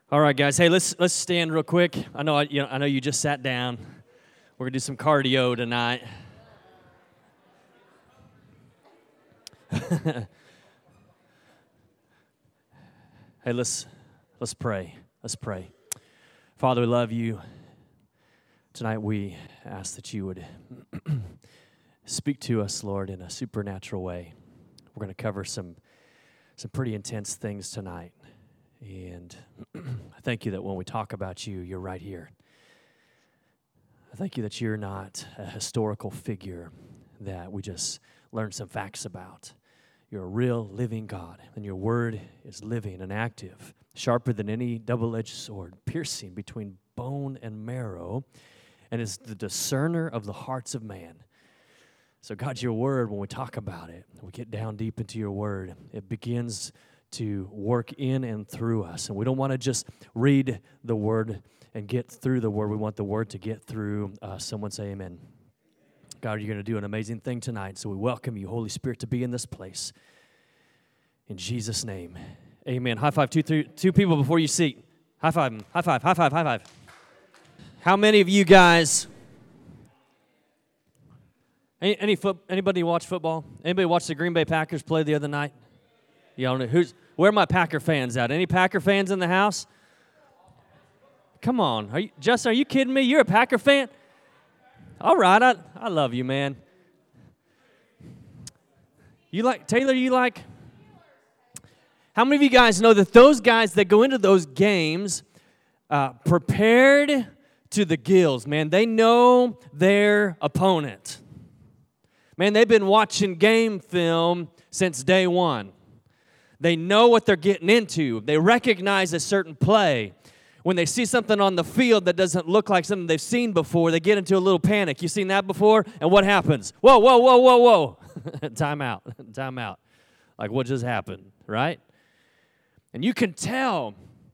All right, guys. Hey, let's stand real quick. I know you just sat down. We're gonna do some cardio tonight. Hey, let's pray. Let's pray. Father, we love you. Tonight we ask that you would speak to us, Lord, in a supernatural way. We're going to cover some pretty intense things tonight. And I thank you that when we talk about you, you're right here. I thank you that you're not a historical figure that we just learn some facts about. You're a real living God, and your word is living and active, sharper than any double-edged sword, piercing between bone and marrow, and is the discerner of the hearts of man. So God, your word, when we talk about it, we get down deep into your word, it begins to work in and through us. And we don't want to just read the word and get through the word. We want the word to get through us. Someone say amen. God, you're going to do an amazing thing tonight. So we welcome you, Holy Spirit, to be in this place. In Jesus' name, amen. High five, two people before you seat. High five them. High five, high five, high five. How many of you guys, anybody watch football? Anybody watch the Green Bay Packers play the other night? Y'all know where are my Packer fans at? Any Packer fans in the house? Come on, Justin, are you kidding me? You're a Packer fan? All right, I love you, man. You like Taylor? How many of you guys know that those guys that go into those games prepared to the gills? Man, they know their opponent. Man, they've been watching game film since day one. They know what they're getting into. They recognize a certain play. When they see something on the field that doesn't look like something they've seen before, they get into a little panic. You seen that before? And what happens? Whoa, whoa, whoa, whoa, whoa. Time out. Time out. Like, what just happened, right? And you can tell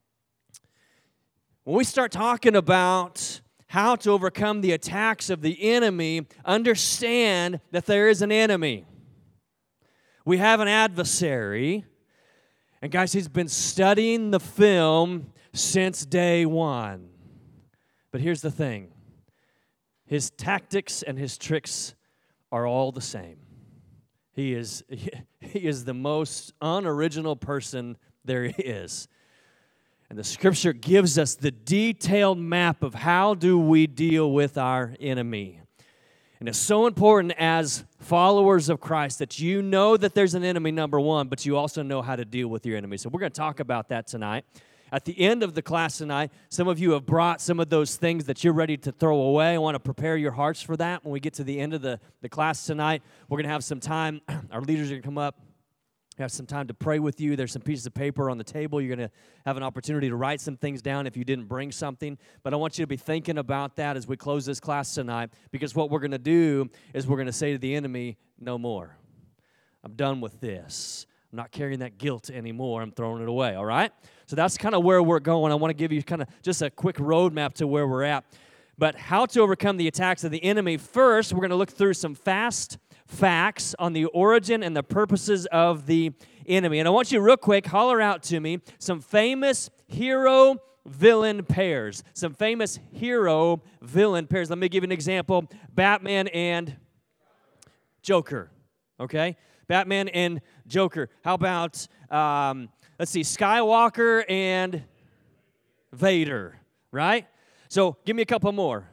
when we start talking about how to overcome the attacks of the enemy, understand that there is an enemy. We have an adversary. And guys, he's been studying the film since day one. But here's the thing. His tactics and his tricks are all the same. He is the most unoriginal person there is. And the scripture gives us the detailed map of how do we deal with our enemy. And it's so important as followers of Christ that you know that there's an enemy, number one, but you also know how to deal with your enemy. So we're going to talk about that tonight. At the end of the class tonight, some of you have brought some of those things that you're ready to throw away. I want to prepare your hearts for that. When we get to the end of the class tonight, we're going to have some time. Our leaders are going to come up. We have some time to pray with you. There's some pieces of paper on the table. You're going to have an opportunity to write some things down if you didn't bring something. But I want you to be thinking about that as we close this class tonight, because what we're going to do is we're going to say to the enemy, no more. I'm done with this. I'm not carrying that guilt anymore. I'm throwing it away, all right? So that's kind of where we're going. I want to give you kind of just a quick roadmap to where we're at. But how to overcome the attacks of the enemy. First, we're going to look through some fast facts on the origin and the purposes of the enemy. And I want you real quick, holler out to me, some famous hero-villain pairs. Some famous hero-villain pairs. Let me give you an example. Batman and Joker, okay? Batman and Joker. How about, let's see, Skywalker and Vader, right? So give me a couple more.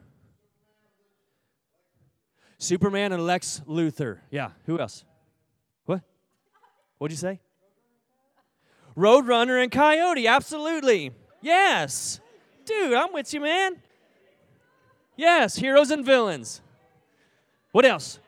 Superman and Lex Luthor. Yeah, who else? What? What'd you say? Roadrunner and Coyote, absolutely. Yes. Dude, I'm with you, man. Yes, heroes and villains. What else?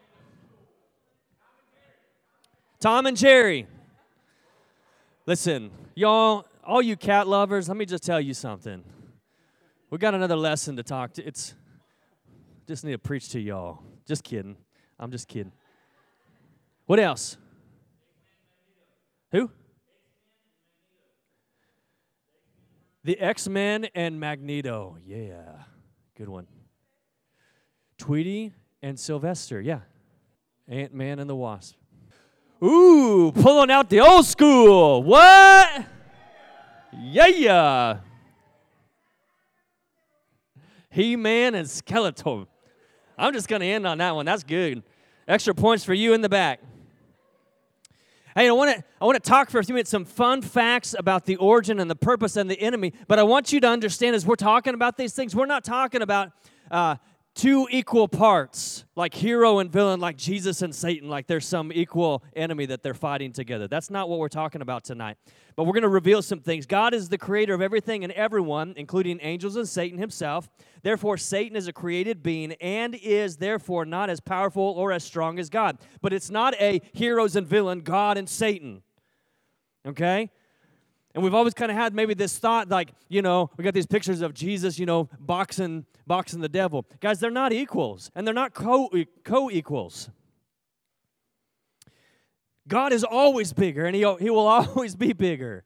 Tom and Jerry. Listen, y'all, all you cat lovers, let me just tell you something. We got another lesson to talk to. Just need to preach to y'all. Just kidding. I'm just kidding. What else? Who? The X-Men and Magneto. Yeah, good one. Tweety and Sylvester. Yeah. Ant-Man and the Wasp. Ooh, pulling out the old school. What? Yeah. He-Man and Skeletor. I'm just going to end on that one. That's good. Extra points for you in the back. Hey, I want to talk for a few minutes some fun facts about the origin and the purpose and the enemy. But I want you to understand as we're talking about these things, we're not talking about two equal parts, like hero and villain, like Jesus and Satan, like there's some equal enemy that they're fighting together. That's not what we're talking about tonight. But we're going to reveal some things. God is the creator of everything and everyone, including angels and Satan himself. Therefore, Satan is a created being and is therefore not as powerful or as strong as God. But it's not a heroes and villain, God and Satan. Okay? And we've always kind of had maybe this thought like, we got these pictures of Jesus, boxing the devil. Guys, they're not equals, and they're not co-equals. God is always bigger, and he will always be bigger.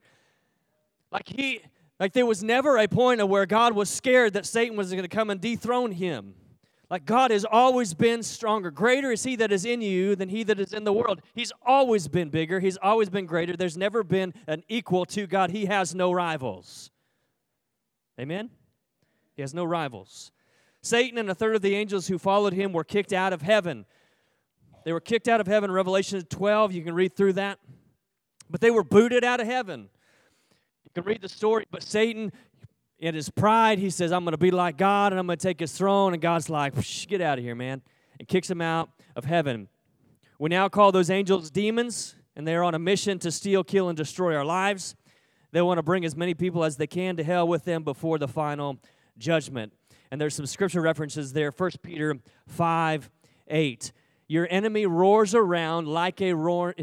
Like there was never a point of where God was scared that Satan was going to come and dethrone him. Like God has always been stronger. Greater is he that is in you than he that is in the world. He's always been bigger. He's always been greater. There's never been an equal to God. He has no rivals. Amen? He has no rivals. Satan and a third of the angels who followed him were kicked out of heaven. They were kicked out of heaven in Revelation 12. You can read through that. But they were booted out of heaven. You can read the story. But Satan, in his pride, he says, I'm going to be like God, and I'm going to take his throne. And God's like, get out of here, man. And kicks him out of heaven. We now call those angels demons, and they're on a mission to steal, kill, and destroy our lives. They want to bring as many people as they can to hell with them before the final judgment. And there's some scripture references there. 1 Peter 5:8. Your enemy roars around like a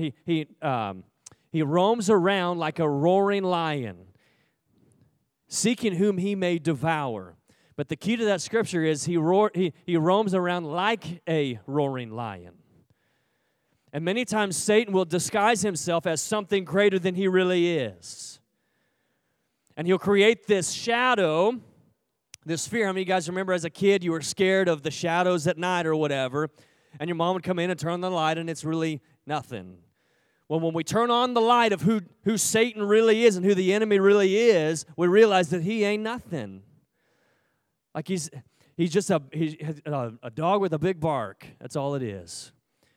he roams around like a roaring lion, seeking whom he may devour. But the key to that scripture is he roams around like a roaring lion. And many times Satan will disguise himself as something greater than he really is. And he'll create this shadow, this fear. How many of you guys remember as a kid you were scared of the shadows at night or whatever? And your mom would come in and turn on the light, and it's really nothing. Well, when we turn on the light of who Satan really is and who the enemy really is, we realize that he ain't nothing. Like he's just a dog with a big bark. That's all it is.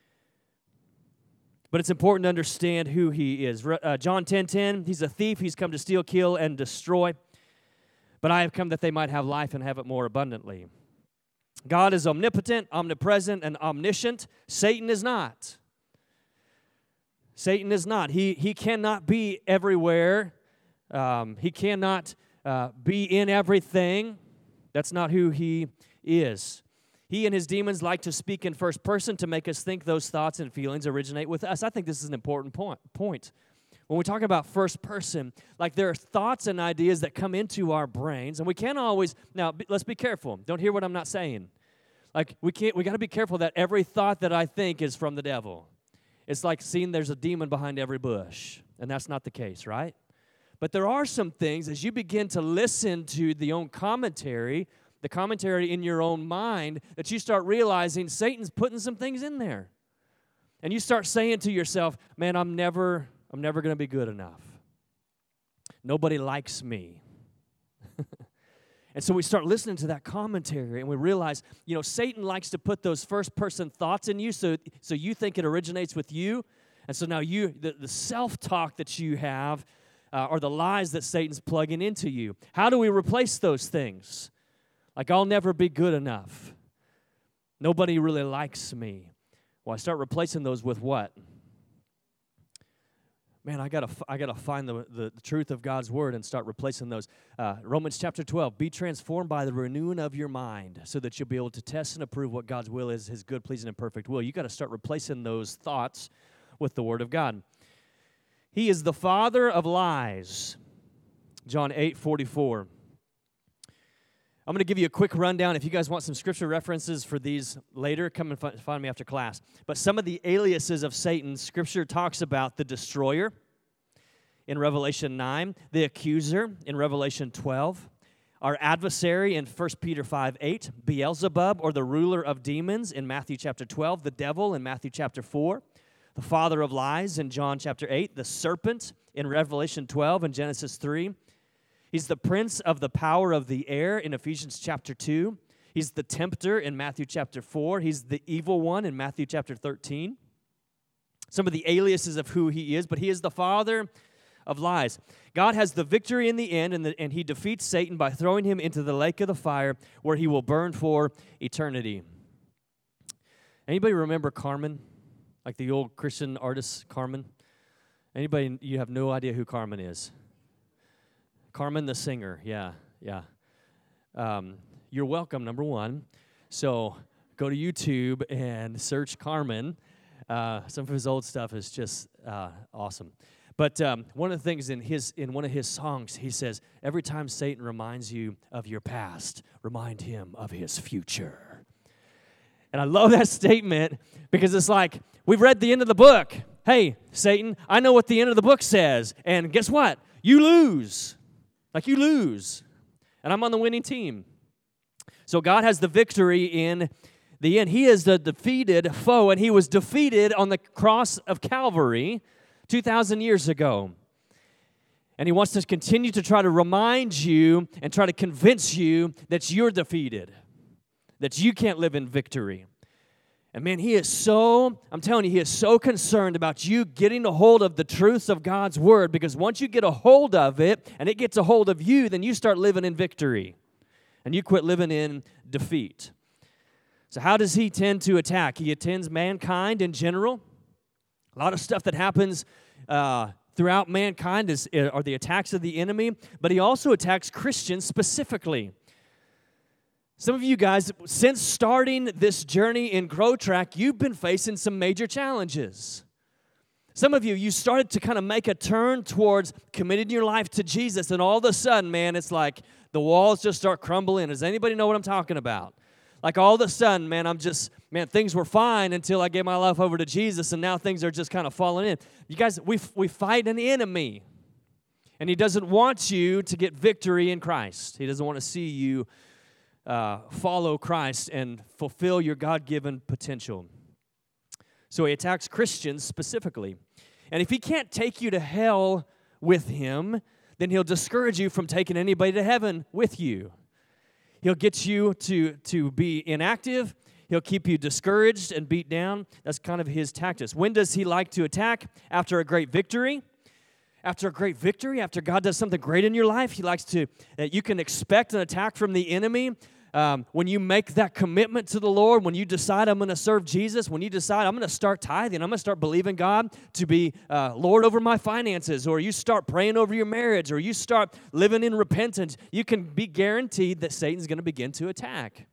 But it's important to understand who he is. John 10:10, he's a thief. He's come to steal, kill, and destroy. But I have come that they might have life and have it more abundantly. God is omnipotent, omnipresent, and omniscient. Satan is not. Satan is not. He cannot be everywhere. He cannot be in everything. That's not who he is. He and his demons like to speak in first person to make us think those thoughts and feelings originate with us. I think this is an important point. When we talk about first person, like there are thoughts and ideas that come into our brains, and we can't always, now let's be careful. Don't hear what I'm not saying. Like we got to be careful that every thought that I think is from the devil. It's like seeing there's a demon behind every bush, and that's not the case, right? But there are some things, as you begin to listen to the commentary in your own mind, that you start realizing Satan's putting some things in there. And you start saying to yourself, man, I'm never going to be good enough. Nobody likes me. And so we start listening to that commentary, and we realize, Satan likes to put those first-person thoughts in you, so you think it originates with you. And so now the self-talk that you have are the lies that Satan's plugging into you. How do we replace those things? Like, I'll never be good enough. Nobody really likes me. Well, I start replacing those with what? Man, I gotta find the truth of God's word and start replacing those. Romans chapter 12, be transformed by the renewing of your mind so that you'll be able to test and approve what God's will is, his good, pleasing, and perfect will. You got to start replacing those thoughts with the word of God. He is the father of lies. John 8:44. I'm going to give you a quick rundown. If you guys want some scripture references for these later, come and find me after class. But some of the aliases of Satan, Scripture talks about the destroyer in Revelation 9, the accuser in Revelation 12, our adversary in 1 Peter 5:8, Beelzebub, or the ruler of demons in Matthew chapter 12, the devil in Matthew chapter 4, the father of lies in John chapter 8, the serpent in Revelation 12 and Genesis 3, He's the prince of the power of the air in Ephesians chapter 2. He's the tempter in Matthew chapter 4. He's the evil one in Matthew chapter 13. Some of the aliases of who he is, but he is the father of lies. God has the victory in the end, and he defeats Satan by throwing him into the lake of the fire where he will burn for eternity. Anybody remember Carmen? Like the old Christian artist Carmen? Anybody, you have no idea who Carmen is? Carmen the singer, yeah. You're welcome, number one. So go to YouTube and search Carmen. Some of his old stuff is just awesome. But one of the things in one of his songs, he says, every time Satan reminds you of your past, remind him of his future. And I love that statement because it's like, we've read the end of the book. Hey, Satan, I know what the end of the book says. And guess what? You lose. Like you lose. And I'm on the winning team. So God has the victory in the end. He is the defeated foe, and he was defeated on the cross of Calvary 2,000 years ago. And he wants to continue to try to remind you and try to convince you that you're defeated, that you can't live in victory. And man, I'm telling you, he is so concerned about you getting a hold of the truths of God's word, because once you get a hold of it and it gets a hold of you, then you start living in victory and you quit living in defeat. So how does he tend to attack? He attends mankind in general. A lot of stuff that happens throughout mankind are the attacks of the enemy, but he also attacks Christians specifically. Some of you guys, since starting this journey in Grow Track, you've been facing some major challenges. Some of you started to kind of make a turn towards committing your life to Jesus, and all of a sudden, man, it's like the walls just start crumbling. Does anybody know what I'm talking about? Like all of a sudden, man, things were fine until I gave my life over to Jesus, and now things are just kind of falling in. You guys, we fight an enemy, and he doesn't want you to get victory in Christ. He doesn't want to see you follow Christ and fulfill your God-given potential. So he attacks Christians specifically. And if he can't take you to hell with him, then he'll discourage you from taking anybody to heaven with you. He'll get you to be inactive. He'll keep you discouraged and beat down. That's kind of his tactics. When does he like to attack? After a great victory. After a great victory, after God does something great in your life, he likes to, you can expect an attack from the enemy. When you make that commitment to the Lord, when you decide I'm going to serve Jesus, when you decide I'm going to start tithing, I'm going to start believing God to be Lord over my finances, or you start praying over your marriage, or you start living in repentance, you can be guaranteed that Satan's going to begin to attack.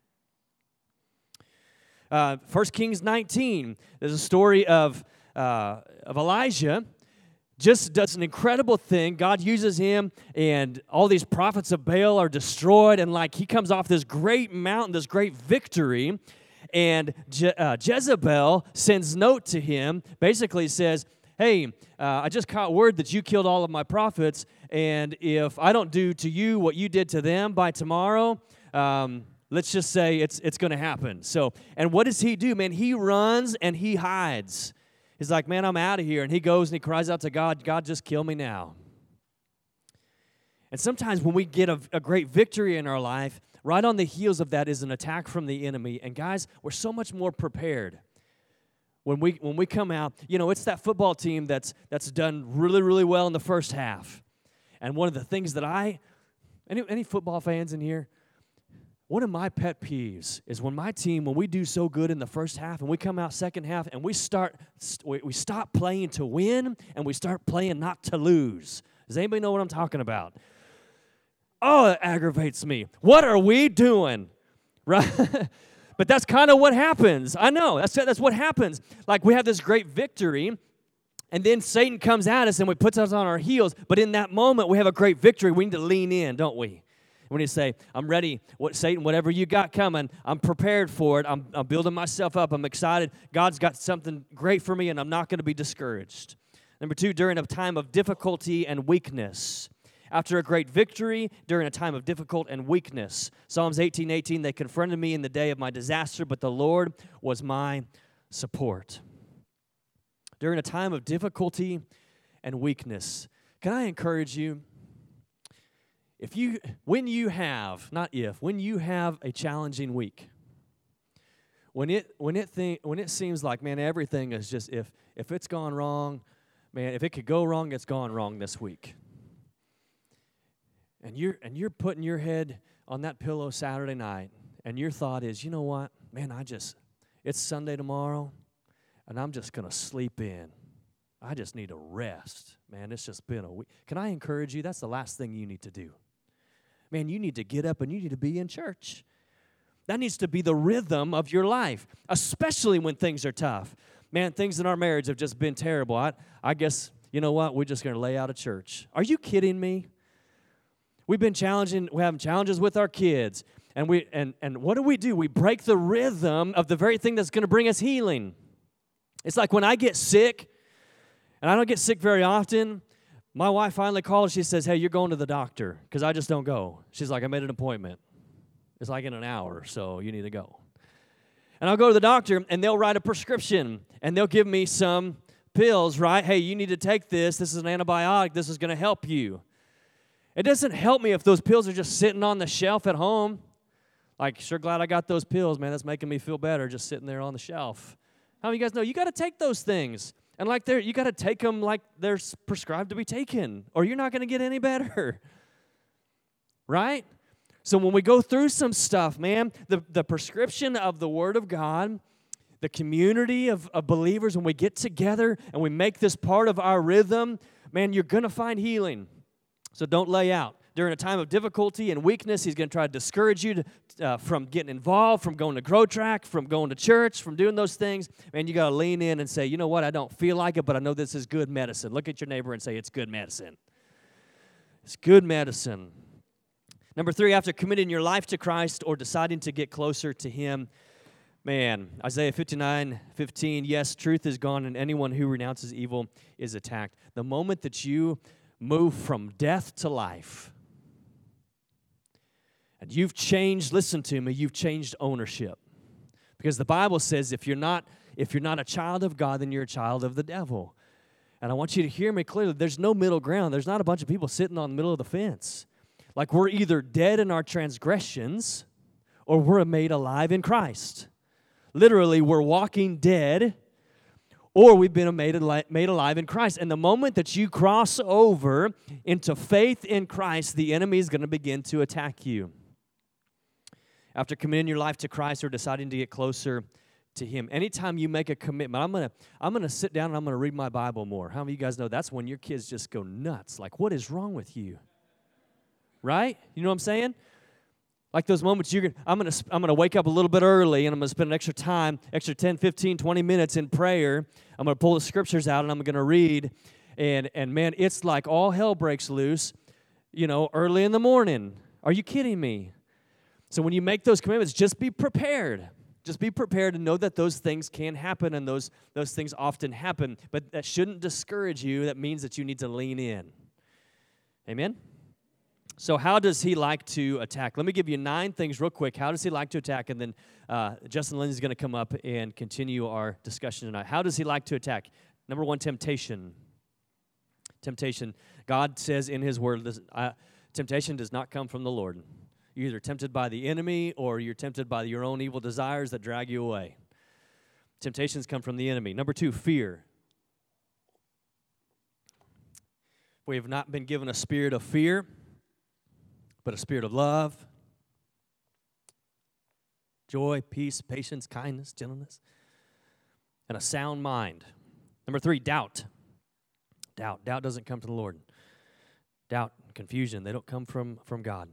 1 Kings 19, there's a story of Elijah. Just does an incredible thing. God uses him, and all these prophets of Baal are destroyed, and like he comes off this great mountain, this great victory, and Jezebel sends note to him, basically says, hey, I just caught word that you killed all of my prophets, and if I don't do to you what you did to them by tomorrow, let's just say it's going to happen. So, and what does he do, man? He runs and he hides. He's like, man, I'm out of here. And he goes and he cries out to God, God, just kill me now. And sometimes when we get a great victory in our life, right on the heels of that is an attack from the enemy. And guys, we're so much more prepared when we come out. You know, it's that football team that's done really, really well in the first half. And one of the things that any football fans in here? One of my pet peeves is when we do so good in the first half and we come out second half and we stop playing to win and we start playing not to lose. Does anybody know what I'm talking about? Oh, it aggravates me. What are we doing? Right? But that's kind of what happens. I know. That's what happens. Like we have this great victory, and then Satan comes at us and we puts us on our heels. But in that moment, we have a great victory. We need to lean in, don't we? When you say, I'm ready, Satan, whatever you got coming, I'm prepared for it. I'm building myself up. I'm excited. God's got something great for me, and I'm not going to be discouraged. Number 2, during a time of difficulty and weakness. After a great victory, during a time of difficult and weakness. Psalms 18:18, they confronted me in the day of my disaster, but the Lord was my support. During a time of difficulty and weakness. Can I encourage you? when you have a challenging week, when it seems like, man, everything is just, if it's gone wrong, man, if it could go wrong, it's gone wrong this week. And you're putting your head on that pillow Saturday night, and your thought is, you know what, man, it's Sunday tomorrow, and I'm just going to sleep in. I just need a rest. Man, it's just been a week. Can I encourage you? That's the last thing you need to do. Man, you need to get up and you need to be in church. That needs to be the rhythm of your life, especially when things are tough. Man, things in our marriage have just been terrible. I guess, you know what? We're just going to lay out of church. Are you kidding me? We're having challenges with our kids. And what do? We break the rhythm of the very thing that's going to bring us healing. It's like when I get sick, and I don't get sick very often, my wife finally calls. She says, hey, you're going to the doctor, because I just don't go. She's like, I made an appointment. It's like in an hour, so you need to go. And I'll go to the doctor, and they'll write a prescription, and they'll give me some pills, right? Hey, you need to take this. This is an antibiotic. This is going to help you. It doesn't help me if those pills are just sitting on the shelf at home. Like, sure glad I got those pills, man. That's making me feel better just sitting there on the shelf. How many of you guys know you got to take those things? And like you got to take them like they're prescribed to be taken, or you're not going to get any better. Right? So when we go through some stuff, man, the prescription of the Word of God, the community of believers, when we get together and we make this part of our rhythm, man, you're going to find healing. So don't lay out. During a time of difficulty and weakness, he's going to try to discourage you from getting involved, from going to Grow Track, from going to church, from doing those things. Man, you got to lean in and say, you know what, I don't feel like it, but I know this is good medicine. Look at your neighbor and say, it's good medicine. It's good medicine. Number 3, after committing your life to Christ or deciding to get closer to Him, man, Isaiah 59:15, yes, truth is gone, and anyone who renounces evil is attacked. The moment that you move from death to life, and you've changed, listen to me, you've changed ownership. Because the Bible says if you're not a child of God, then you're a child of the devil. And I want you to hear me clearly. There's no middle ground. There's not a bunch of people sitting on the middle of the fence. Like we're either dead in our transgressions or we're made alive in Christ. Literally, we're walking dead or we've been made alive in Christ. And the moment that you cross over into faith in Christ, the enemy is going to begin to attack you. After committing your life to Christ or deciding to get closer to Him, anytime you make a commitment, I'm gonna sit down and I'm gonna read my Bible more. How many of you guys know that's when your kids just go nuts? Like, what is wrong with you? Right? You know what I'm saying? Like those moments I'm gonna wake up a little bit early and I'm gonna spend an extra 10, 15, 20 minutes in prayer. I'm gonna pull the scriptures out and I'm gonna read. And man, it's like all hell breaks loose, early in the morning. Are you kidding me? So when you make those commitments, just be prepared. Just be prepared to know that those things can happen and those things often happen. But that shouldn't discourage you. That means that you need to lean in. Amen? So how does he like to attack? Let me give you 9 things real quick. How does he like to attack? And then Justin Lindsay's going to come up and continue our discussion tonight. How does he like to attack? Number 1, temptation. Temptation. God says in His Word, temptation does not come from the Lord. You're either tempted by the enemy or you're tempted by your own evil desires that drag you away. Temptations come from the enemy. Number 2, fear. We have not been given a spirit of fear, but a spirit of love, joy, peace, patience, kindness, gentleness, and a sound mind. Number 3, doubt. Doubt doesn't come from the Lord. Doubt, confusion, they don't come from God.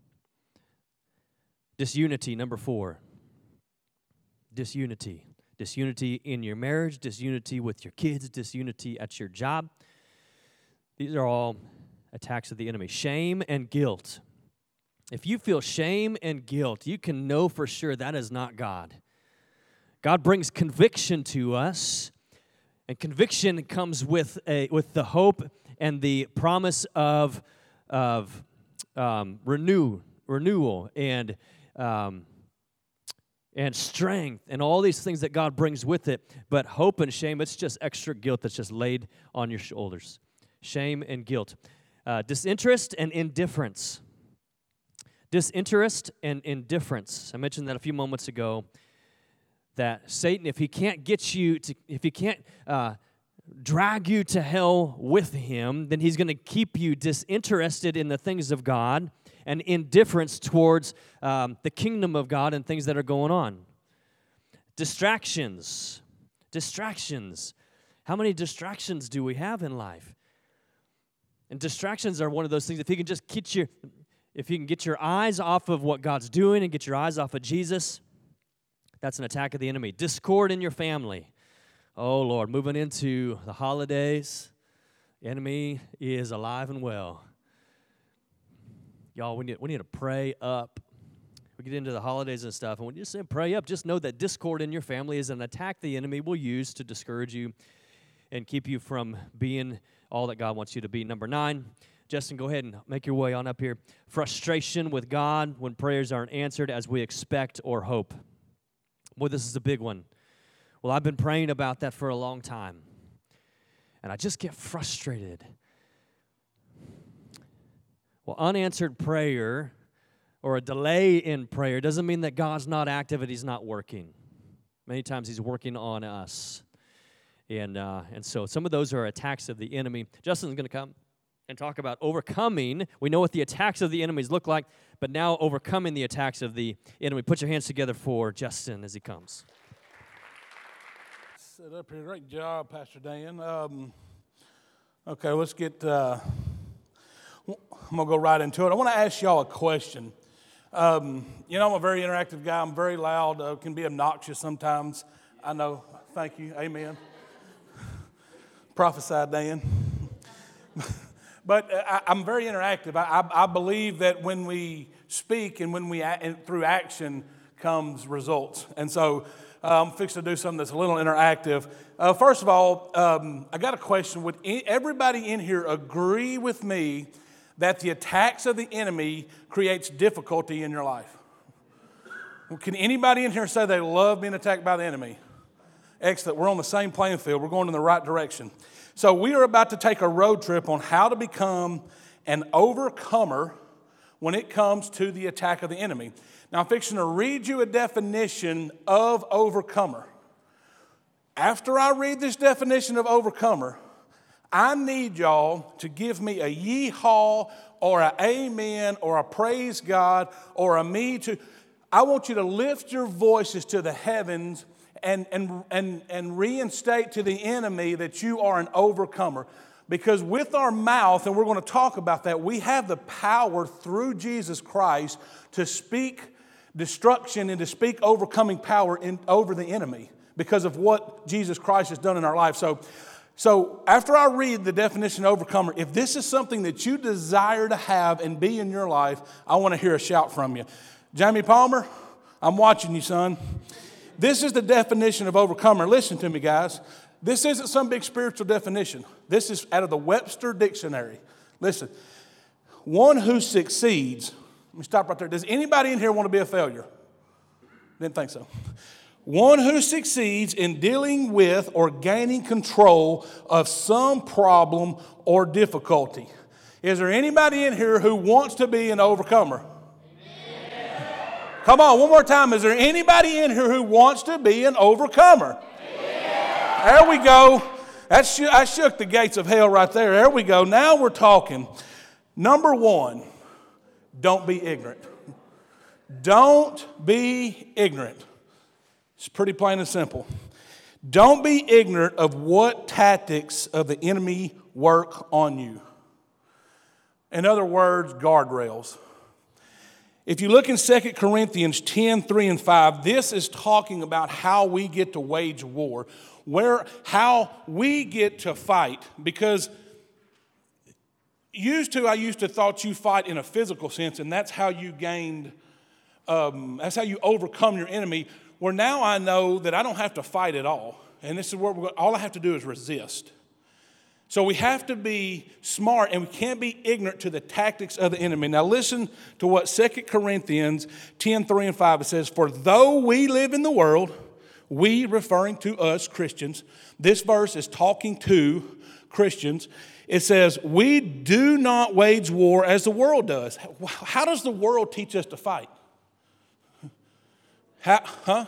Disunity, number 4. Disunity. Disunity in your marriage, disunity with your kids, disunity at your job. These are all attacks of the enemy. Shame and guilt. If you feel shame and guilt, you can know for sure that is not God. God brings conviction to us, and conviction comes with the hope and the promise of renewal and strength and all these things that God brings with it. But hope and shame, it's just extra guilt that's just laid on your shoulders. Shame and guilt. Disinterest and indifference. Disinterest and indifference. I mentioned that a few moments ago, that Satan, if he can't drag you to hell with him, then he's going to keep you disinterested in the things of God and indifference towards the kingdom of God and things that are going on. Distractions. How many distractions do we have in life? And distractions are one of those things. If you can get your eyes off of what God's doing and get your eyes off of Jesus, that's an attack of the enemy. Discord in your family. Oh, Lord, moving into the holidays, the enemy is alive and well. Y'all, we need to pray up. We get into the holidays and stuff, and when you say pray up, just know that discord in your family is an attack the enemy will use to discourage you and keep you from being all that God wants you to be. Number 9, Justin, go ahead and make your way on up here. Frustration with God when prayers aren't answered as we expect or hope. Boy, this is a big one. Well, I've been praying about that for a long time, and I just get frustrated. Well, unanswered prayer or a delay in prayer doesn't mean that God's not active and He's not working. Many times He's working on us. And so some of those are attacks of the enemy. Justin's going to come and talk about overcoming. We know what the attacks of the enemies look like, but now overcoming the attacks of the enemy. Put your hands together for Justin as he comes. Sit up here. Great job, Pastor Dan. Okay, let's get... I'm going to go right into it. I want to ask y'all a question. I'm a very interactive guy. I'm very loud. Can be obnoxious sometimes. I know. Thank you. Amen. Prophesy, Dan. But I'm very interactive. I believe that when we speak and through action comes results. And so I'm fixing to do something that's a little interactive. First of all, I got a question. Would everybody in here agree with me that the attacks of the enemy creates difficulty in your life? Can anybody in here say they love being attacked by the enemy? Excellent. We're on the same playing field. We're going in the right direction. So we are about to take a road trip on how to become an overcomer when it comes to the attack of the enemy. Now, I'm fixing to read you a definition of overcomer. After I read this definition of overcomer, I need y'all to give me a yee-haw or a amen or a praise God or a me too. I want you to lift your voices to the heavens and reinstate to the enemy that you are an overcomer. Because with our mouth, and we're going to talk about that, we have the power through Jesus Christ to speak destruction and to speak overcoming power over the enemy because of what Jesus Christ has done in our life. So after I read the definition of overcomer, if this is something that you desire to have and be in your life, I want to hear a shout from you. Jamie Palmer, I'm watching you, son. This is the definition of overcomer. Listen to me, guys. This isn't some big spiritual definition. This is out of the Webster Dictionary. Listen, one who succeeds. Let me stop right there. Does anybody in here want to be a failure? Didn't think so. One who succeeds in dealing with or gaining control of some problem or difficulty. Is there anybody in here who wants to be an overcomer? Come on, one more time. Is there anybody in here who wants to be an overcomer? Yeah. There we go. I shook the gates of hell right there. There we go. Now we're talking. Number 1, don't be ignorant. Don't be ignorant. It's pretty plain and simple. Don't be ignorant of what tactics of the enemy work on you. In other words, guardrails. If you look in 2 Corinthians 10, 3 and 5, this is talking about how we get to wage war, how we get to fight. Because I used to thought you fight in a physical sense, and that's how you that's how you overcome your enemy. Where now I know that I don't have to fight at all. And this is where all I have to do is resist. So we have to be smart, and we can't be ignorant to the tactics of the enemy. Now listen to what 2 Corinthians 10, 3 and 5, it says, "For though we live in the world," we referring to us Christians, this verse is talking to Christians. It says, we do not wage war as the world does. How does the world teach us to fight? Huh?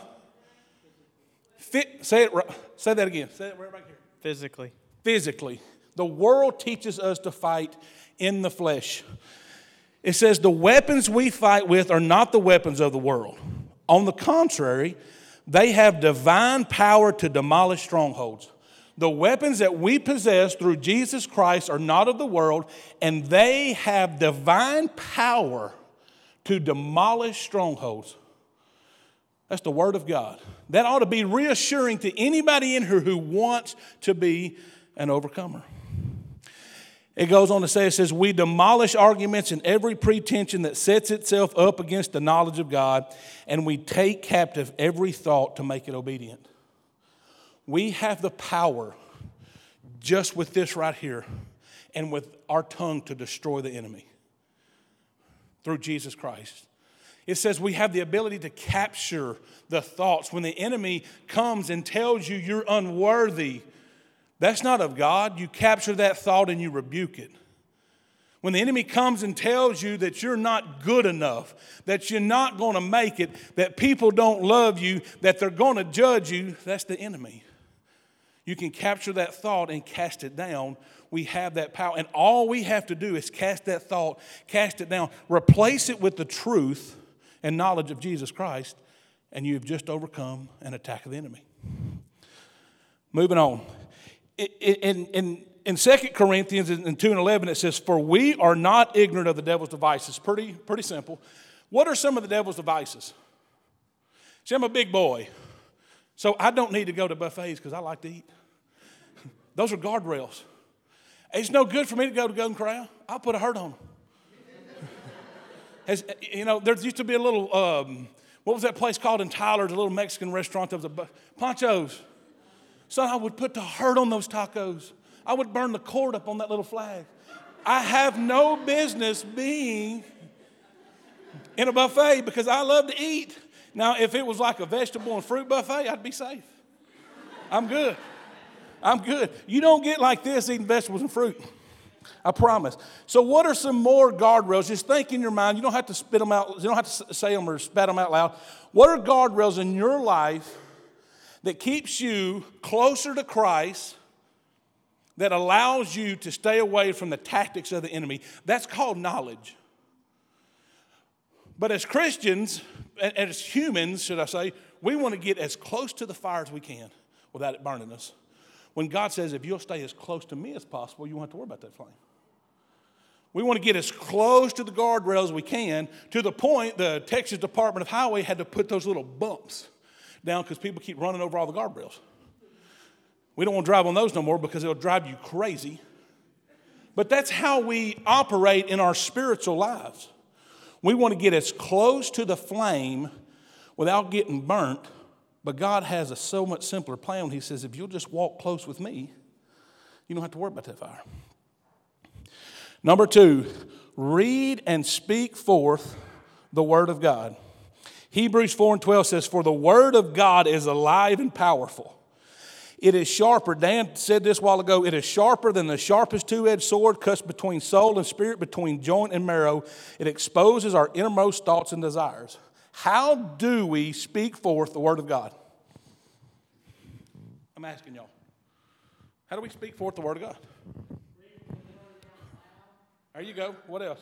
Say that again. Say it right back here. Physically. Physically. The world teaches us to fight in the flesh. It says the weapons we fight with are not the weapons of the world. On the contrary, they have divine power to demolish strongholds. The weapons that we possess through Jesus Christ are not of the world, and they have divine power to demolish strongholds. That's the Word of God. That ought to be reassuring to anybody in here who wants to be an overcomer. It goes on to say, it says, we demolish arguments and every pretension that sets itself up against the knowledge of God, and we take captive every thought to make it obedient. We have the power just with this right here and with our tongue to destroy the enemy through Jesus Christ. It says we have the ability to capture the thoughts. When the enemy comes and tells you you're unworthy, that's not of God. You capture that thought and you rebuke it. When the enemy comes and tells you that you're not good enough, that you're not going to make it, that people don't love you, that they're going to judge you, that's the enemy. You can capture that thought and cast it down. We have that power. And all we have to do is cast that thought, cast it down, replace it with the truth and knowledge of Jesus Christ, and you've just overcome an attack of the enemy. Moving on. In 2 Corinthians in 2:11, it says, for we are not ignorant of the devil's devices. Pretty simple. What are some of the devil's devices? See, I'm a big boy, so I don't need to go to buffets because I like to eat. Those are guardrails. It's no good for me to go to Golden Corral. I'll put a hurt on them. There used to be a little, what was that place called in Tyler, the little Mexican restaurant? There was Pancho's. Son, I would put the hurt on those tacos. I would burn the cord up on that little flag. I have no business being in a buffet because I love to eat. Now, if it was like a vegetable and fruit buffet, I'd be safe. I'm good. You don't get like this eating vegetables and fruit. I promise. So what are some more guardrails? Just think in your mind. You don't have to spit them out. You don't have to say them or spat them out loud. What are guardrails in your life that keeps you closer to Christ, that allows you to stay away from the tactics of the enemy? That's called knowledge. But as Christians, as humans, should I say, we want to get as close to the fire as we can without it burning us. When God says, if you'll stay as close to me as possible, you won't have to worry about that flame. We want to get as close to the guardrail as we can, to the point the Texas Department of Highway had to put those little bumps down because people keep running over all the guardrails. We don't want to drive on those no more because it'll drive you crazy. But that's how we operate in our spiritual lives. We want to get as close to the flame without getting burnt. But God has a so much simpler plan. He says, if you'll just walk close with me, you don't have to worry about that fire. Number 2, read and speak forth the word of God. Hebrews 4:12 says, for the word of God is alive and powerful. It is sharper. Dan said this a while ago. It is sharper than the sharpest two-edged sword, cuts between soul and spirit, between joint and marrow. It exposes our innermost thoughts and desires. How do we speak forth the word of God? I'm asking y'all. How do we speak forth the word of God? There you go. What else?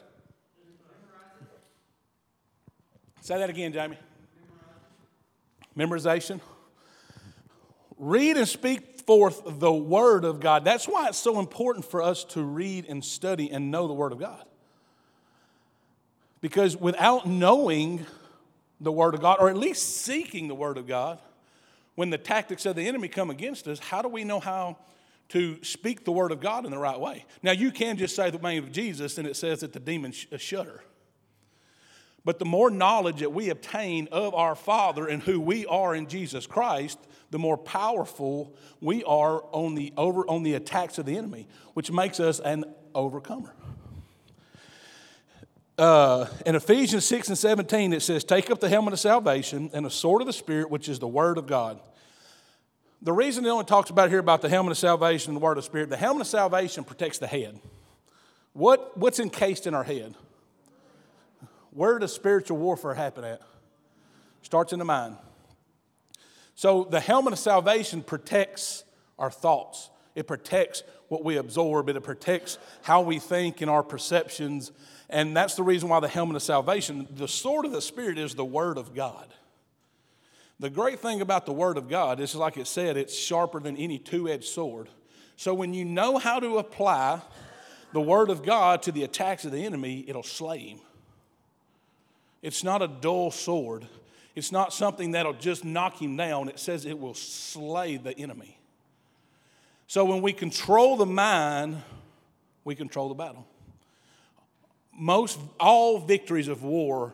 Say that again, Jamie. Memorization. Read and speak forth the word of God. That's why it's so important for us to read and study and know the word of God. Because without knowing the word of God, or at least seeking the word of God, when the tactics of the enemy come against us, how do we know how to speak the word of God in the right way? Now, you can just say the name of Jesus and it says that the demons shudder. But the more knowledge that we obtain of our Father and who we are in Jesus Christ, the more powerful we are on the attacks of the enemy, which makes us an overcomer. In Ephesians 6:17, it says, take up the helmet of salvation and the sword of the Spirit, which is the word of God. The reason it only talks about here about the helmet of salvation and the word of spirit, the helmet of salvation protects the head. What's encased in our head? Where does spiritual warfare happen at? Starts in the mind. So the helmet of salvation protects our thoughts. It protects what we absorb. It protects how we think and our perceptions. And that's the reason why the helmet of salvation, the sword of the Spirit, is the Word of God. The great thing about the Word of God is, like it said, it's sharper than any two-edged sword. So when you know how to apply the Word of God to the attacks of the enemy, it'll slay him. It's not a dull sword. It's not something that'll just knock him down. It says it will slay the enemy. So when we control the mind, we control the battle. All victories of war,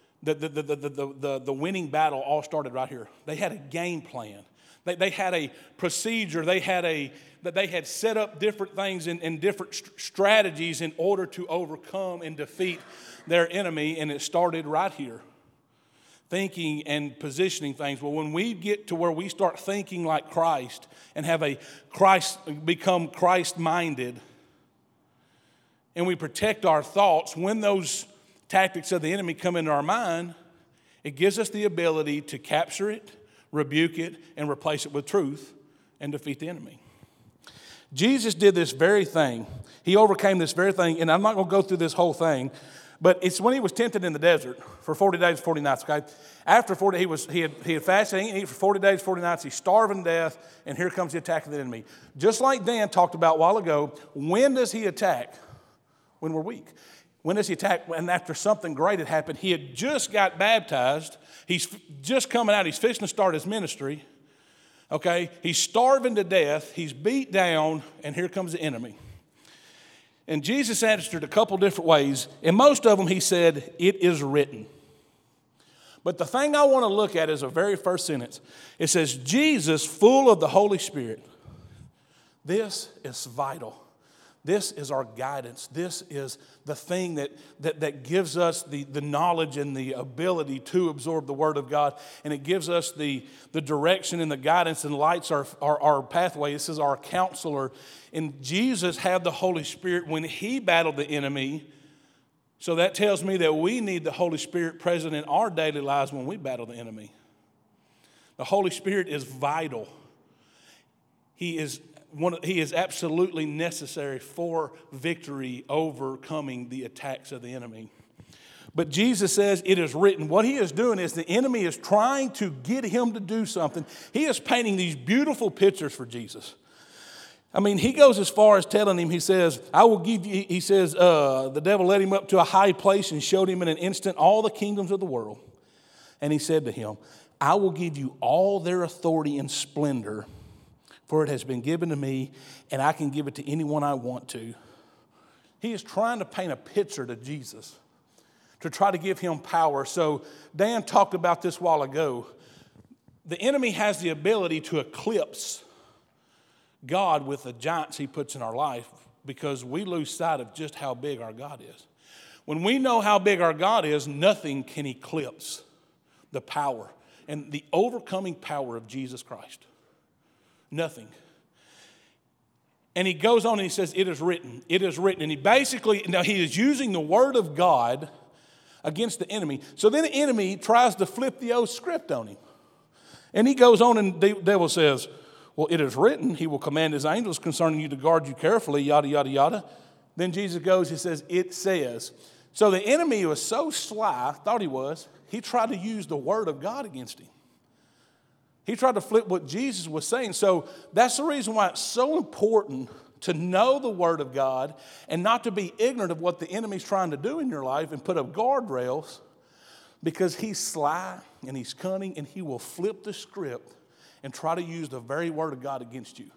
the winning battle all started right here. They had a game plan. They had a procedure. They had set up different things and different strategies in order to overcome and defeat their enemy, and it started right here. Thinking and positioning things. Well, when we get to where we start thinking like Christ and become Christ-minded, and we protect our thoughts, when those tactics of the enemy come into our mind, it gives us the ability to capture it, rebuke it, and replace it with truth and defeat the enemy. Jesus did this very thing. He overcame this very thing, and I'm not going to go through this whole thing, but it's when he was tempted in the desert for 40 days, 40 nights, okay? After 40, he had fasted and eaten for 40 days, 40 nights. He's starving to death, and here comes the attack of the enemy. Just like Dan talked about a while ago, when does he attack? When we're weak. When does he attack? And after something great had happened, he had just got baptized. He's just coming out. He's fixing to start his ministry, okay? He's starving to death. He's beat down, and here comes the enemy. And Jesus answered a couple different ways. In most of them, he said, "It is written." But the thing I want to look at is the very first sentence. It says, Jesus, full of the Holy Spirit. This is vital. This is our guidance. This is the thing that gives us the knowledge and the ability to absorb the Word of God. And it gives us the direction and the guidance and lights our pathway. This is our counselor. And Jesus had the Holy Spirit when he battled the enemy. So that tells me that we need the Holy Spirit present in our daily lives when we battle the enemy. The Holy Spirit is vital. He is absolutely necessary for victory, overcoming the attacks of the enemy. But Jesus says it is written. What he is doing is the enemy is trying to get him to do something. He is painting these beautiful pictures for Jesus. I mean, he goes as far as telling him, he says, I will give you, he says, the devil led him up to a high place and showed him in an instant all the kingdoms of the world. And he said to him, I will give you all their authority and splendor, for it has been given to me, and I can give it to anyone I want to. He is trying to paint a picture to Jesus to try to give him power. So Dan talked about this a while ago. The enemy has the ability to eclipse God with the giants he puts in our life because we lose sight of just how big our God is. When we know how big our God is, nothing can eclipse the power and the overcoming power of Jesus Christ. Nothing. And he goes on and he says, it is written. It is written. And he is using the word of God against the enemy. So then the enemy tries to flip the old script on him. And he goes on and the devil says, well, it is written, he will command his angels concerning you to guard you carefully, yada, yada, yada. Then Jesus goes, he says, it says. So the enemy was so sly, thought he was, he tried to use the word of God against him. He tried to flip what Jesus was saying. So that's the reason why it's so important to know the Word of God and not to be ignorant of what the enemy's trying to do in your life and put up guardrails, because he's sly and he's cunning and he will flip the script and try to use the very Word of God against you.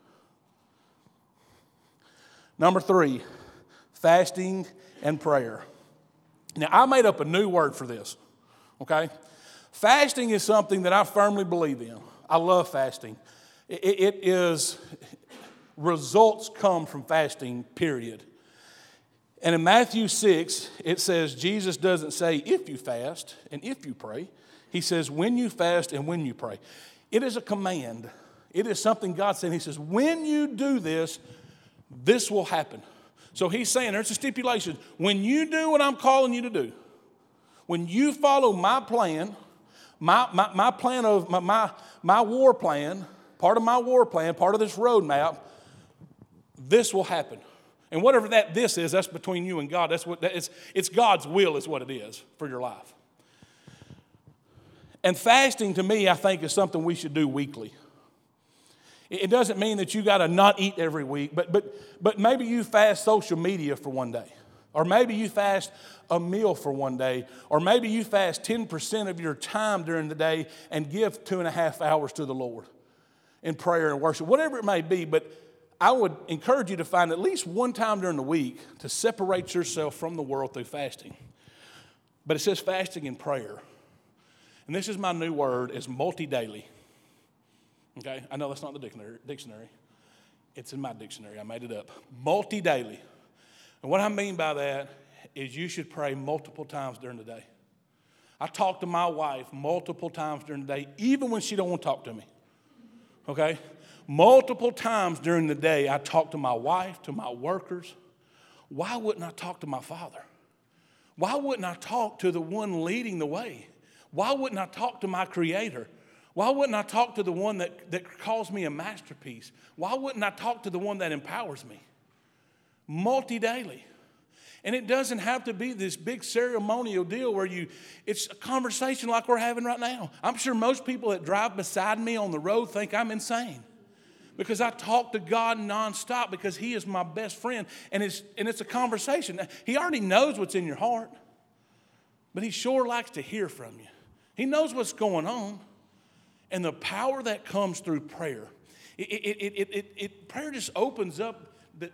Number 3, fasting and prayer. Now, I made up a new word for this, okay? Fasting is something that I firmly believe in. I love fasting. It is, results come from fasting, period. And in Matthew 6, it says Jesus doesn't say if you fast and if you pray. He says when you fast and when you pray. It is a command. It is something God said. He says, when you do this, this will happen. So he's saying there's a stipulation. When you do what I'm calling you to do, when you follow my plan, my plan of my war plan, part of my war plan, part of this roadmap, this will happen. And whatever this is, that's between you and God. It's God's will is what it is for your life. And fasting to me, I think, is something we should do weekly. It doesn't mean that you got to not eat every week, but maybe you fast social media for one day. Or maybe you fast a meal for one day. Or maybe you fast 10% of your time during the day and give 2.5 hours to the Lord in prayer and worship, whatever it may be. But I would encourage you to find at least one time during the week to separate yourself from the world through fasting. But it says fasting and prayer. And this is my new word, is multi-daily. Okay? I know that's not the dictionary. It's in my dictionary. I made it up. Multi-daily. And what I mean by that is you should pray multiple times during the day. I talk to my wife multiple times during the day, even when she don't want to talk to me. Okay? Multiple times during the day, I talk to my wife, to my workers. Why wouldn't I talk to my Father? Why wouldn't I talk to the one leading the way? Why wouldn't I talk to my Creator? Why wouldn't I talk to the one that calls me a masterpiece? Why wouldn't I talk to the one that empowers me? Multi-daily. And it doesn't have to be this big ceremonial deal where it's a conversation like we're having right now. I'm sure most people that drive beside me on the road think I'm insane. Because I talk to God nonstop because He is my best friend. And it's a conversation. He already knows what's in your heart. But He sure likes to hear from you. He knows what's going on. And the power that comes through prayer. Prayer just opens up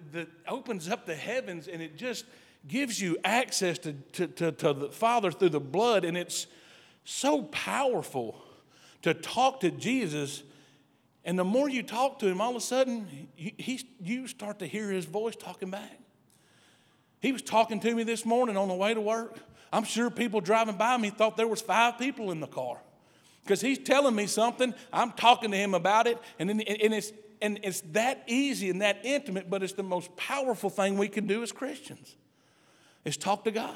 the heavens, and it just gives you access to the Father through the blood. And it's so powerful to talk to Jesus. And the more you talk to Him, all of a sudden, you start to hear His voice talking back. He was talking to me this morning on the way to work. I'm sure people driving by me thought there was 5 people in the car. Because He's telling me something, I'm talking to Him about it, and it's that easy and that intimate, but it's the most powerful thing we can do as Christians, is talk to God.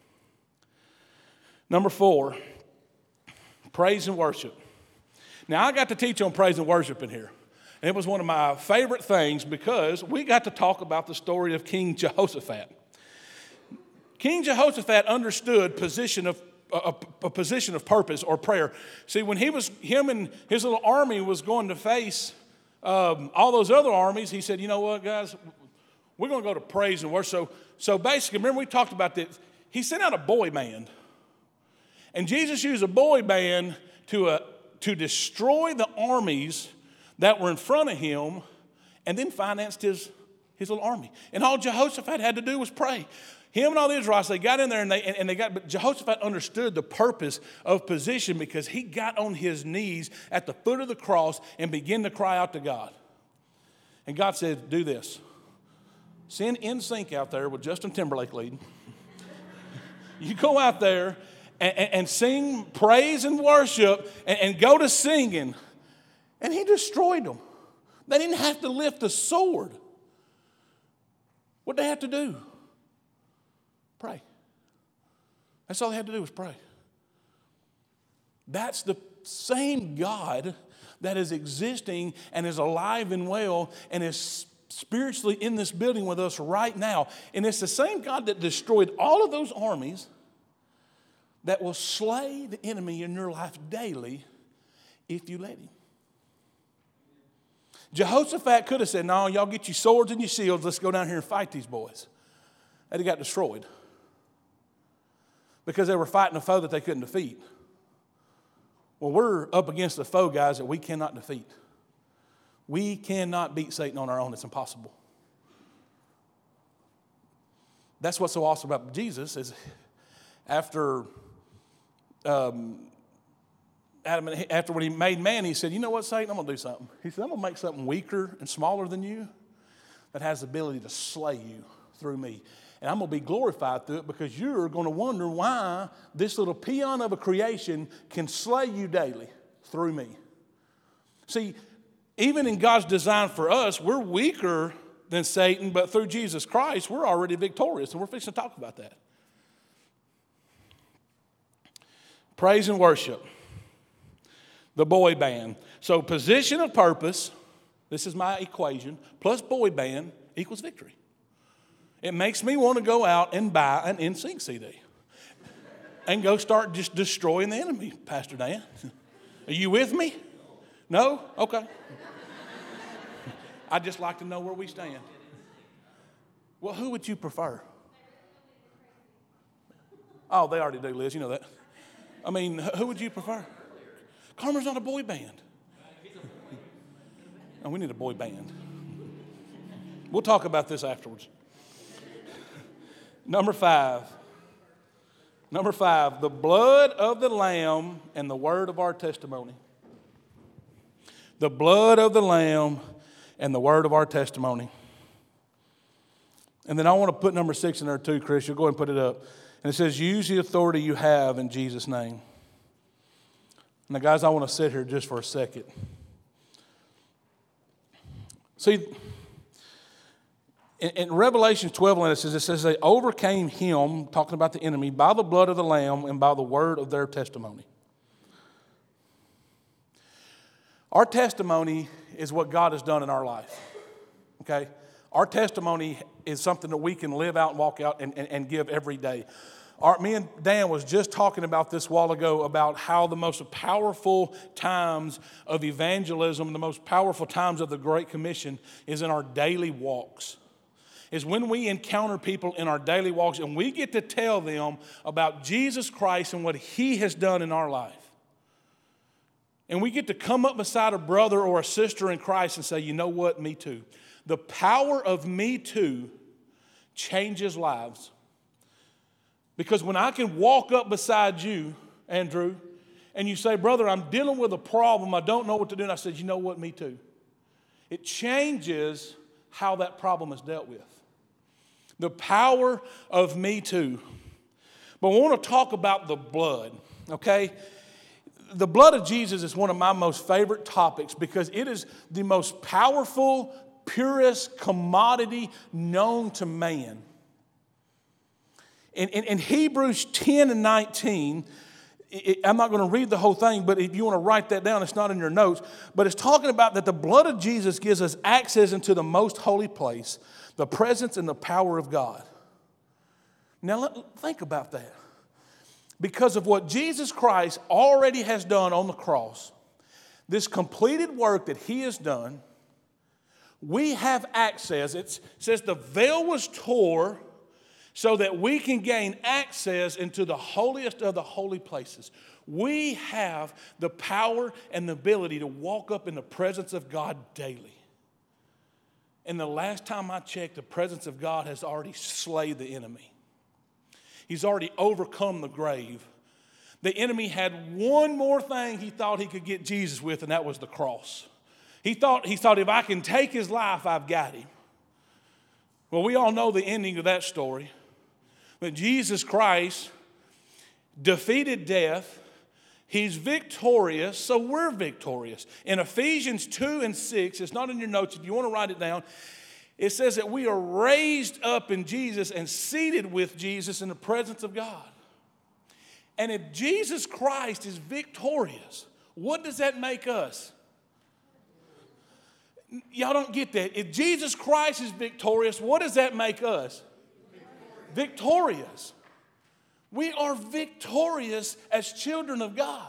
Number 4, praise and worship. Now, I got to teach on praise and worship in here. And it was one of my favorite things because we got to talk about the story of King Jehoshaphat. King Jehoshaphat understood a position of purpose or prayer. See, when him and his little army was going to face all those other armies, he said, you know what, guys, we're going to go to praise and worship. So basically, remember we talked about this. He sent out a boy band. And Jesus used a boy band to destroy the armies that were in front of him, and then financed his little army. And all Jehoshaphat had to do was pray. Him and all the Israelites, they got in there but Jehoshaphat understood the purpose of position because he got on his knees at the foot of the cross and began to cry out to God. And God said, do this. Send NSYNC out there with Justin Timberlake leading. You go out there and sing praise and worship and go to singing. And He destroyed them. They didn't have to lift a sword. What did they have to do? Pray. That's all they had to do was pray. That's the same God that is existing and is alive and well and is spiritually in this building with us right now. And it's the same God that destroyed all of those armies that will slay the enemy in your life daily if you let Him. Jehoshaphat could have said, no, y'all get your swords and your shields. Let's go down here and fight these boys. And he got destroyed. Because they were fighting a foe that they couldn't defeat. Well, we're up against a foe, guys, that we cannot defeat. We cannot beat Satan on our own. It's impossible. That's what's so awesome about Jesus is after when He made man, He said, you know what, Satan, I'm going to do something. He said, I'm going to make something weaker and smaller than you that has the ability to slay you through me. And I'm going to be glorified through it because you're going to wonder why this little peon of a creation can slay you daily through me. See, even in God's design for us, we're weaker than Satan, but through Jesus Christ, we're already victorious, and we're fixing to talk about that. Praise and worship. The boy band. So position of purpose, this is my equation, plus boy band equals victory. It makes me want to go out and buy an NSYNC CD and go start just destroying the enemy, Pastor Dan. Are you with me? No? Okay. I'd just like to know where we stand. Well, who would you prefer? Oh, they already do, Liz. You know that. I mean, who would you prefer? Carmen's not a boy band. Oh, we need a boy band. We'll talk about this afterwards. Number five, the blood of the Lamb and the word of our testimony. The blood of the Lamb and the word of our testimony. And then I want to put number 6 in there too, Chris. You'll go ahead and put it up. And it says, use the authority you have in Jesus' name. Now, guys, I want to sit here just for a second. See, in Revelation 12, it says they overcame him, talking about the enemy, by the blood of the Lamb and by the word of their testimony. Our testimony is what God has done in our life, okay? Our testimony is something that we can live out and walk out and give every day. Me and Dan was just talking about this a while ago about how the most powerful times of evangelism, the most powerful times of the Great Commission is in our daily walks. Is when we encounter people in our daily walks and we get to tell them about Jesus Christ and what He has done in our life. And we get to come up beside a brother or a sister in Christ and say, you know what, me too. The power of me too changes lives. Because when I can walk up beside you, Andrew, and you say, brother, I'm dealing with a problem, I don't know what to do, and I said, you know what, me too. It changes how that problem is dealt with. The power of me too. But I want to talk about the blood, okay? The blood of Jesus is one of my most favorite topics because it is the most powerful, purest commodity known to man. In Hebrews 10 and 19, I'm not going to read the whole thing, but if you want to write that down, it's not in your notes. But it's talking about that the blood of Jesus gives us access into the most holy place, the presence and the power of God. Now, think about that. Because of what Jesus Christ already has done on the cross, this completed work that He has done, we have access. It says the veil was torn so that we can gain access into the holiest of the holy places. We have the power and the ability to walk up in the presence of God daily. And the last time I checked, the presence of God has already slayed the enemy. He's already overcome the grave. The enemy had one more thing he thought he could get Jesus with, and that was the cross. He thought if I can take His life, I've got Him. Well, we all know the ending of that story. But Jesus Christ defeated death. He's victorious, so we're victorious. In Ephesians 2 and 6, it's not in your notes, if you want to write it down, it says that we are raised up in Jesus and seated with Jesus in the presence of God. And if Jesus Christ is victorious, what does that make us? Y'all don't get that. If Jesus Christ is victorious, what does that make us? Victorious. We are victorious as children of God.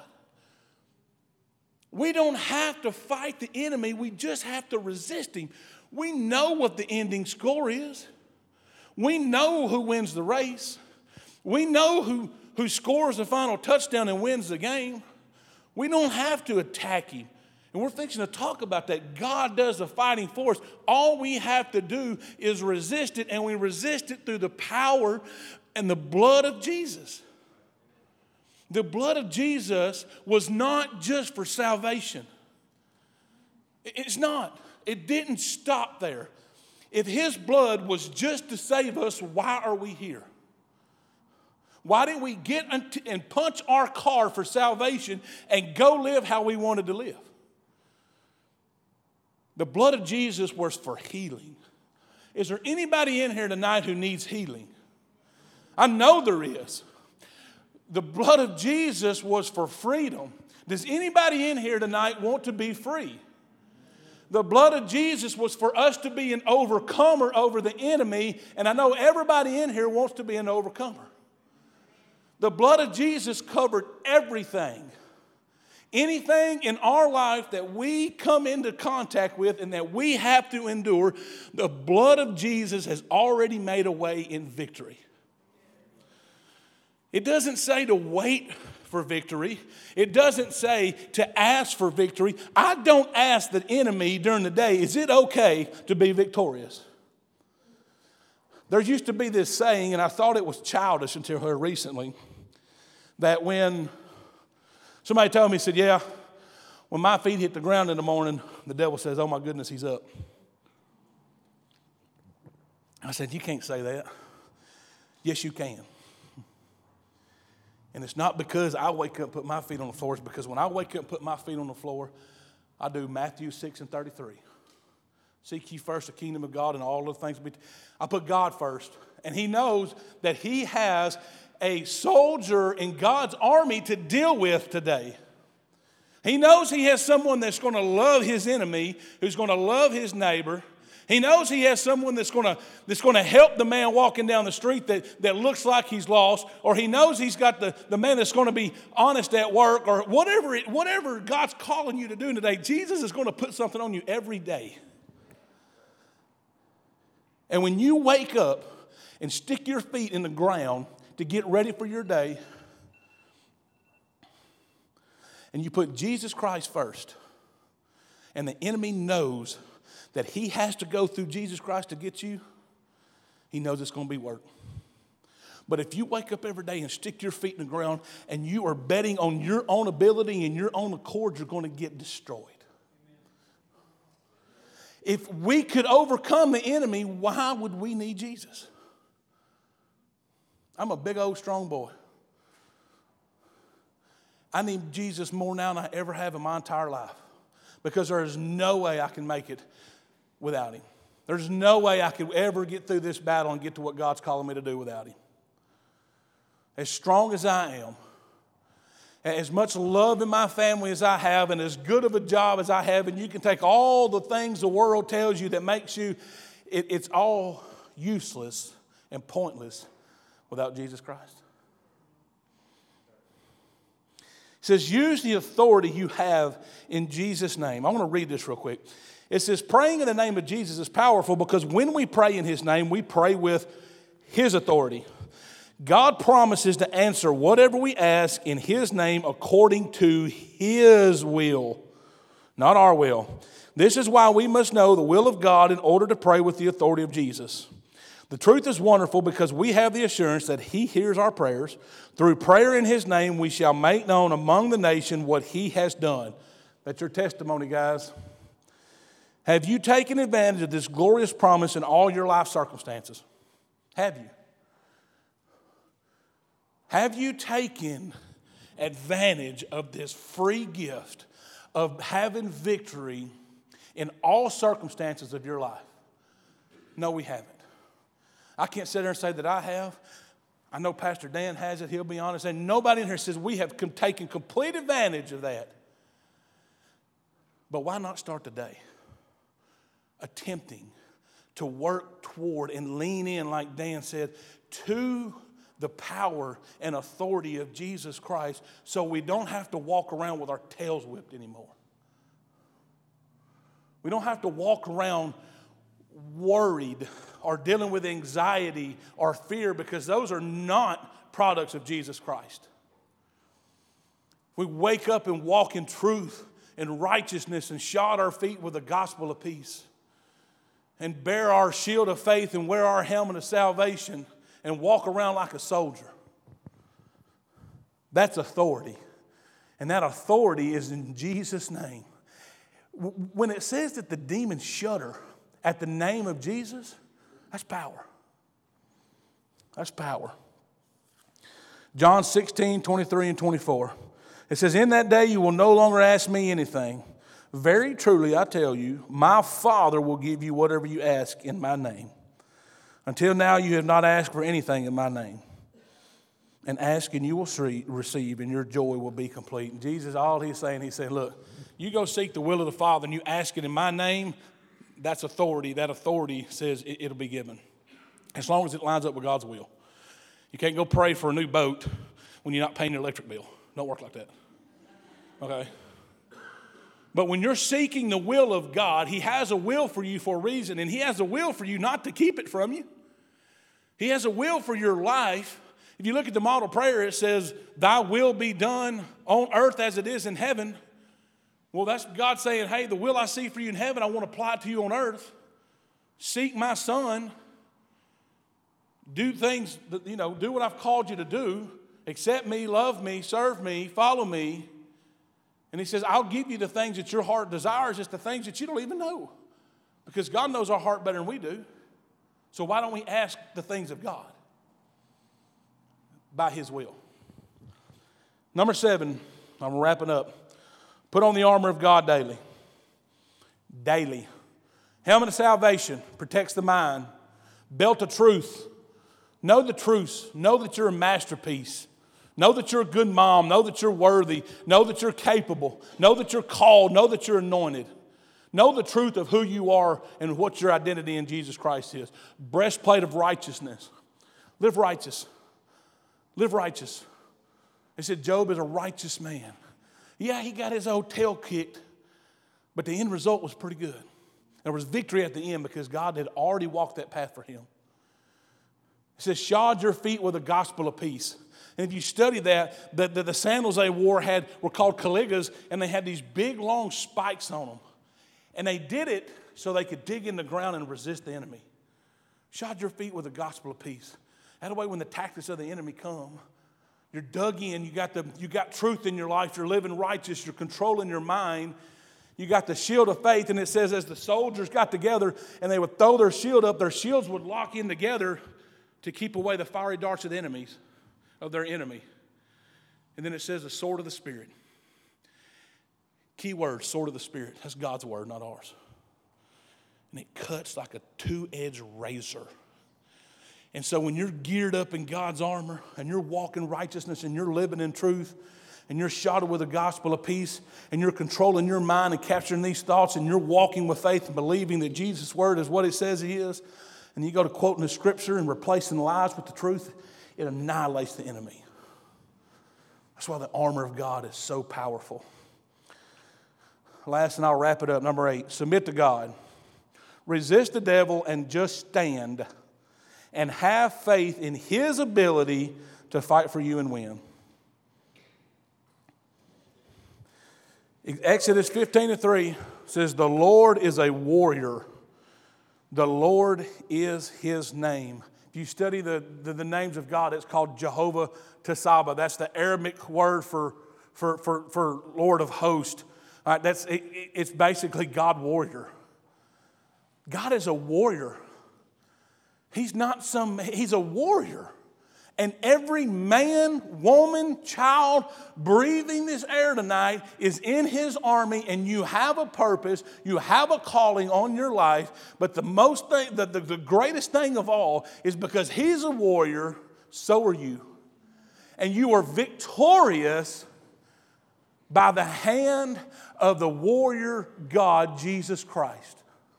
We don't have to fight the enemy. We just have to resist him. We know what the ending score is. We know who wins the race. We know who scores the final touchdown and wins the game. We don't have to attack him. And we're fixing to talk about that. God does the fighting for us. All we have to do is resist it, and we resist it through the power and the blood of Jesus. The blood of Jesus was not just for salvation. It's not. It didn't stop there. If His blood was just to save us, why are we here? Why didn't we get and punch our card for salvation and go live how we wanted to live? The blood of Jesus was for healing. Is there anybody in here tonight who needs healing? I know there is. The blood of Jesus was for freedom. Does anybody in here tonight want to be free? The blood of Jesus was for us to be an overcomer over the enemy, and I know everybody in here wants to be an overcomer. The blood of Jesus covered everything. Anything in our life that we come into contact with and that we have to endure, the blood of Jesus has already made a way in victory. It doesn't say to wait for victory. It doesn't say to ask for victory. I don't ask the enemy during the day, is it okay to be victorious? There used to be this saying, and I thought it was childish until here recently, that when somebody told me, said, yeah, when my feet hit the ground in the morning, the devil says, oh my goodness, he's up. I said, you can't say that. Yes, you can. And it's not because I wake up and put my feet on the floor. It's because when I wake up and put my feet on the floor, I do Matthew 6:33. Seek ye first the kingdom of God and all the things. I put God first. And he knows that he has a soldier in God's army to deal with today. He knows he has someone that's going to love his enemy, who's going to love his neighbor. He knows he has someone that's going to help the man walking down the street that looks like he's lost, or he knows he's got the man that's going to be honest at work, or whatever God's calling you to do today. Jesus is going to put something on you every day. And when you wake up and stick your feet in the ground to get ready for your day, and you put Jesus Christ first, and the enemy knows that he has to go through Jesus Christ to get you, he knows it's going to be work. But if you wake up every day and stick your feet in the ground and you are betting on your own ability and your own accord, you're going to get destroyed. If we could overcome the enemy, why would we need Jesus? I'm a big old strong boy. I need Jesus more now than I ever have in my entire life, because there is no way I can make it without him. There's no way I could ever get through this battle and get to what God's calling me to do without him. As strong as I am, as much love in my family as I have, and as good of a job as I have, and you can take all the things the world tells you that makes you, it's all useless and pointless without Jesus Christ. It says, use the authority you have in Jesus' name. I want to read this real quick. It says, praying in the name of Jesus is powerful because when we pray in his name, we pray with his authority. God promises to answer whatever we ask in his name according to his will, not our will. This is why we must know the will of God in order to pray with the authority of Jesus. The truth is wonderful because we have the assurance that he hears our prayers. Through prayer in his name, we shall make known among the nation what he has done. That's your testimony, guys. Have you taken advantage of this glorious promise in all your life circumstances? Have you? Have you taken advantage of this free gift of having victory in all circumstances of your life? No, we haven't. I can't sit there and say that I have. I know Pastor Dan has it. He'll be honest. And nobody in here says we have taken complete advantage of that. But why not start today? Attempting to work toward and lean in, like Dan said, to the power and authority of Jesus Christ, so we don't have to walk around with our tails whipped anymore. We don't have to walk around worried or dealing with anxiety or fear, because those are not products of Jesus Christ. We wake up and walk in truth and righteousness and shod our feet with the gospel of peace and bear our shield of faith and wear our helmet of salvation and walk around like a soldier. That's authority. And that authority is in Jesus' name. When it says that the demons shudder at the name of Jesus, that's power. That's power. John 16, 23 and 24. It says, in that day you will no longer ask me anything. Very truly, I tell you, my Father will give you whatever you ask in my name. Until now, you have not asked for anything in my name. And ask and you will receive, and your joy will be complete. And Jesus, all he's saying, he said, look, you go seek the will of the Father and you ask it in my name, that's authority. That authority says it'll be given. As long as it lines up with God's will. You can't go pray for a new boat when you're not paying your electric bill. Don't work like that. Okay? But when you're seeking the will of God, he has a will for you for a reason, and he has a will for you not to keep it from you. He has a will for your life. If you look at the model prayer, it says, thy will be done on earth as it is in heaven. Well, that's God saying, hey, the will I see for you in heaven, I want to apply it to you on earth. Seek my son. Do things, do what I've called you to do. Accept me, love me, serve me, follow me. And he says, I'll give you the things that your heart desires, just the things that you don't even know. Because God knows our heart better than we do. So why don't we ask the things of God? By his will. Number 7, I'm wrapping up. Put on the armor of God daily. Daily. Helmet of salvation protects the mind. Belt of truth. Know the truths. Know that you're a masterpiece. Know that you're a good mom. Know that you're worthy. Know that you're capable. Know that you're called. Know that you're anointed. Know the truth of who you are and what your identity in Jesus Christ is. Breastplate of righteousness. Live righteous. Live righteous. They said Job is a righteous man. Yeah, he got his old tail kicked, but the end result was pretty good. There was victory at the end because God had already walked that path for him. It says, shod your feet with the gospel of peace. And if you study that, the sandals they wore were called caligas, and they had these big, long spikes on them. And they did it so they could dig in the ground and resist the enemy. Shod your feet with the gospel of peace. That way when the tactics of the enemy come, you're dug in, you got truth in your life, you're living righteous, you're controlling your mind. You got the shield of faith, and it says as the soldiers got together and they would throw their shield up, their shields would lock in together to keep away the fiery darts of the enemies, of their enemy. And then it says the sword of the Spirit. Key word, sword of the Spirit. That's God's word, not ours. And it cuts like a two-edged razor. And so when you're geared up in God's armor and you're walking righteousness and you're living in truth and you're shod with the gospel of peace and you're controlling your mind and capturing these thoughts and you're walking with faith and believing that Jesus' word is what it says he is, and you go to quoting the scripture and replacing lies with the truth, it annihilates the enemy. That's why the armor of God is so powerful. Last, and I'll wrap it up. Number 8, submit to God. Resist the devil and just stand. And have faith in his ability to fight for you and win. Exodus 15:3 says, the Lord is a warrior. The Lord is his name. If you study the names of God, it's called Jehovah Tsaba. That's the Aramaic word for Lord of hosts. All right, it's basically God warrior. God is a warrior. He's a warrior. And every man, woman, child breathing this air tonight is in his army, and you have a purpose, you have a calling on your life. But the greatest thing of all is because he's a warrior, so are you. And you are victorious by the hand of the warrior God, Jesus Christ.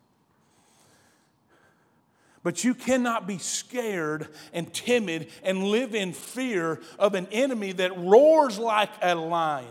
But you cannot be scared and timid and live in fear of an enemy that roars like a lion.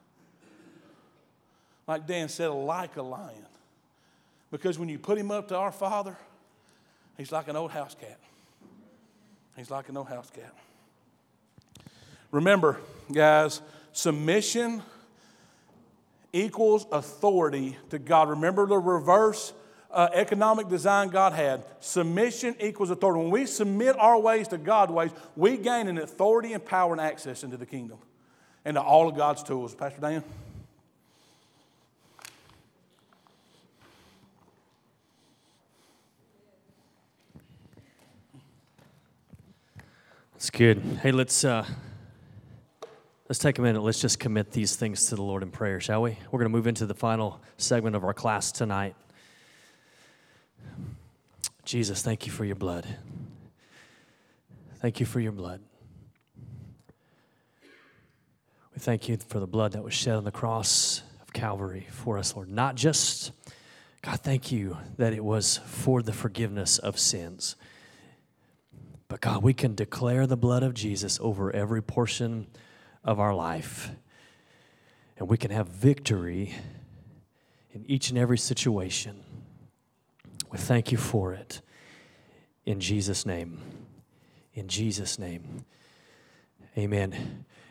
Like Dan said, like a lion. Because when you put him up to our Father, he's like an old house cat. He's like an old house cat. Remember, guys, submission equals authority to God. Remember the reverse economic design God had. Submission equals authority. When we submit our ways to God's ways, we gain an authority and power and access into the kingdom and to all of God's tools. Pastor Dan? That's good. Hey, let's Let's take a minute. Let's just commit these things to the Lord in prayer, shall we? We're going to move into the final segment of our class tonight. Jesus, thank you for your blood. Thank you for your blood. We thank you for the blood that was shed on the cross of Calvary for us, Lord. Not just, God, thank you that it was for the forgiveness of sins. But God, we can declare the blood of Jesus over every portion of our life. And we can have victory in each and every situation. We thank you for it. In Jesus' name. In Jesus' name. Amen.